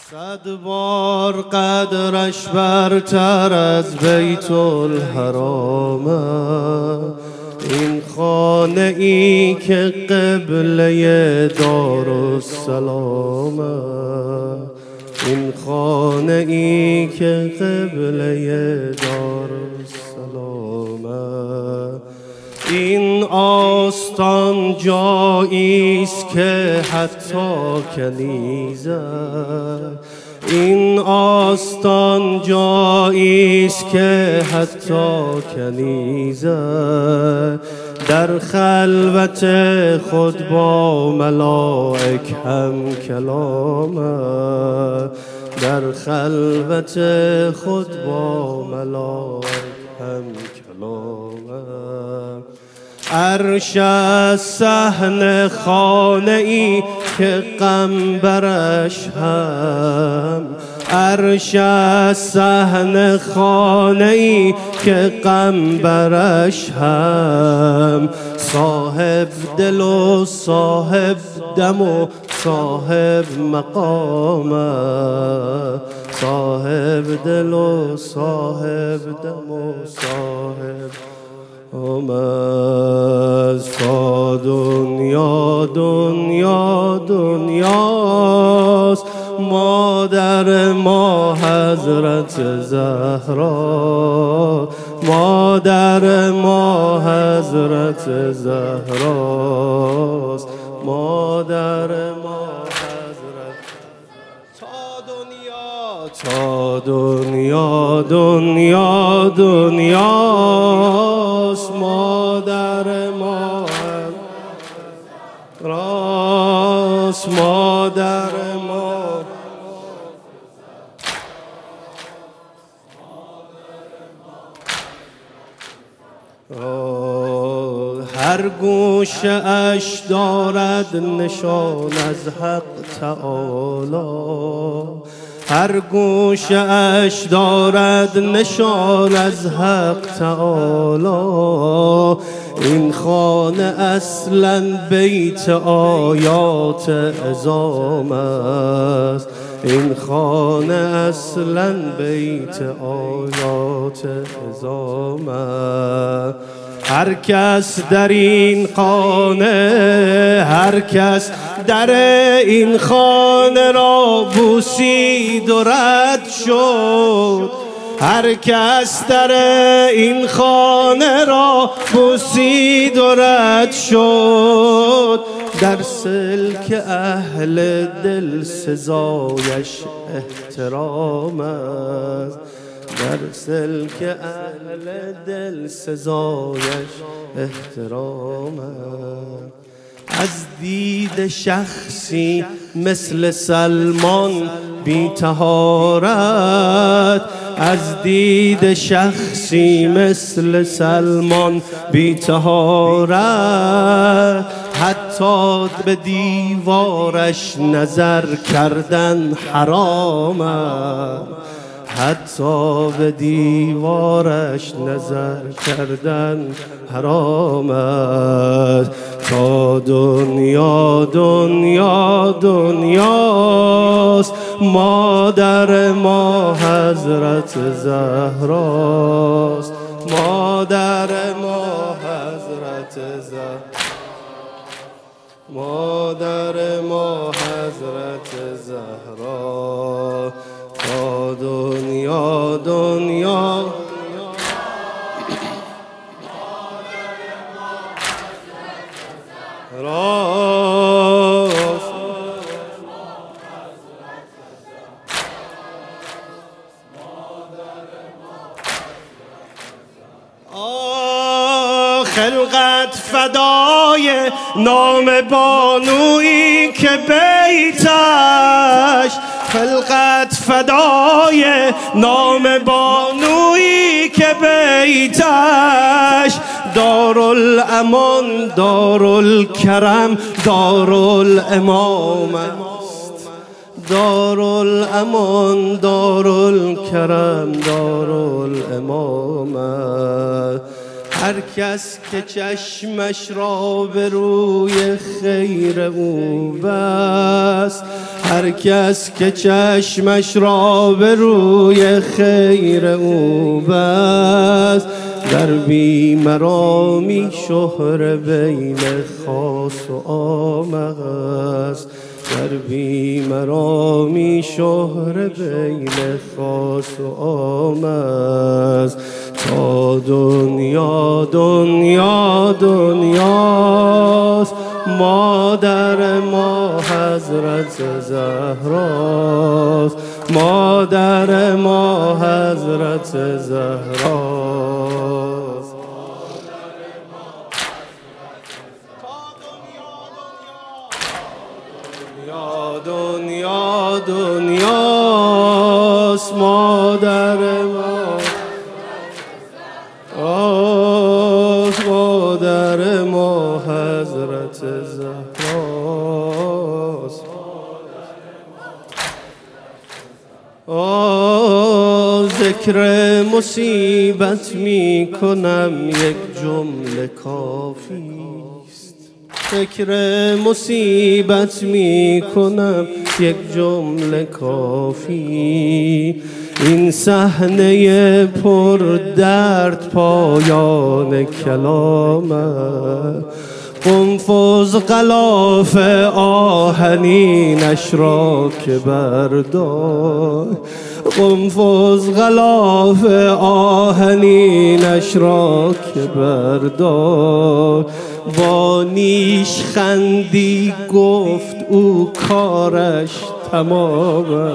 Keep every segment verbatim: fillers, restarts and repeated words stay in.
صد بار قدرش برتر از بیت الحرامه، این خانه ای که قبله دارالسلامه، این خانه ای که قبله دارالسلامه. این آستان جاییست که حتی کنیزه، این آستان جاییست که حتی کنیزه در خلوت خود با ملائک هم کلامه، در خلوت خود با ملائک هم کلامه. عرش از صحن خانه ای که غم برش هم، عرش از صحن خانه ای که غم برش هم، صاحب دل و صاحب دم و صاحب مقامه، صاحب دل و صاحب دم و صاحب آمد. تا دنیا دنیا دنیاست، مادر ما حضرت زهرا، مادر ما حضرت زهراست، مادر ما حضرت. تا دنیا تا دنیا دنیا دنیاست، مادر ما راست، مادر ما هر گوشه اش دارد نشان از حق تعالی، هر گوشه اش دارد نشان از حق تعالی. این خانه اصلا بیت آیات عظام است، این خانه اصلا بیت آیات عظام است. هر کس در این خانه، هر کس در این خانه را بوسید و رد شد، هر کس در این خانه را بوسید و رد شد، در سلک اهل دل سزایش احترام است، در سلک اهل دل سزایش احترام است. از دید شخصی مثل سلمان بی طهارت، از دید شخصی مثل سلمان بی طهارت، حتی به دیوارش نظر کردن حرام است، حتی به دیوارش نظر کردن حرام است. تا دنیا دنیا دنیاست، مادر ما حضرت زهراست، مادر ما حضرت زهراست، مادر ما حضرت زهرا. تا دنیا دنیا راست، آه خلقت فدای نام بانویی که بیتش، خلقت فدای نام بانویی که بیتش، دارالامان دارالکرم دارالامام است، دارالامان دارالکرم دارالامام است. هر کس که چشمش را به روی خیر او بست، هر کس که چشمش را به روی خیر او بست، در بیمرامی شهره بین خاص و عام است. در بیمرامی شهره بین خاص و عام است. تا دنیا دنیا دنیاست، مادر ما حضرت زهراست. مادر ما حضرت زهراست. دنیا دنیا دنیاست، مادر ما آست. مادر ما حضرت زهراست. آه ذکر مصیبت می کنم یک جمله کافیست. ذکر مصیبت می کنم یک جمله کافی. این صحنه پر درد پایان کلامه. قنفذ غلاف آهنینش را که بردار. قنفذ غلاف آهنینش را که بردار. با نیش خندی گفت او کارش تمامه.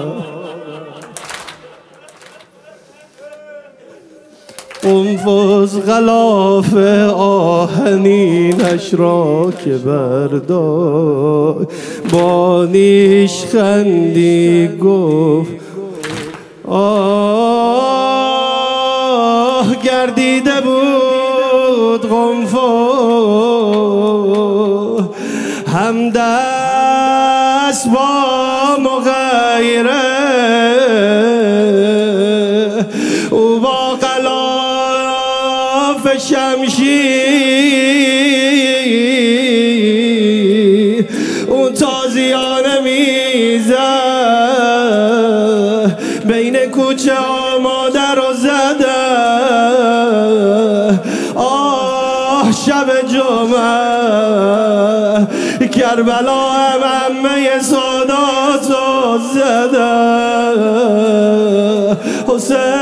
قنفذ غلاف آهنینش را که بردار. با نیش خندی گفت آه گردیده بود قنفذ همدست با مغیره. او با غلاف شمشیر اون تازیانه میزد. بین کوچه ها مادر رو زده. آه شب جمعه کربلا هم همه سادات رو زده. حسین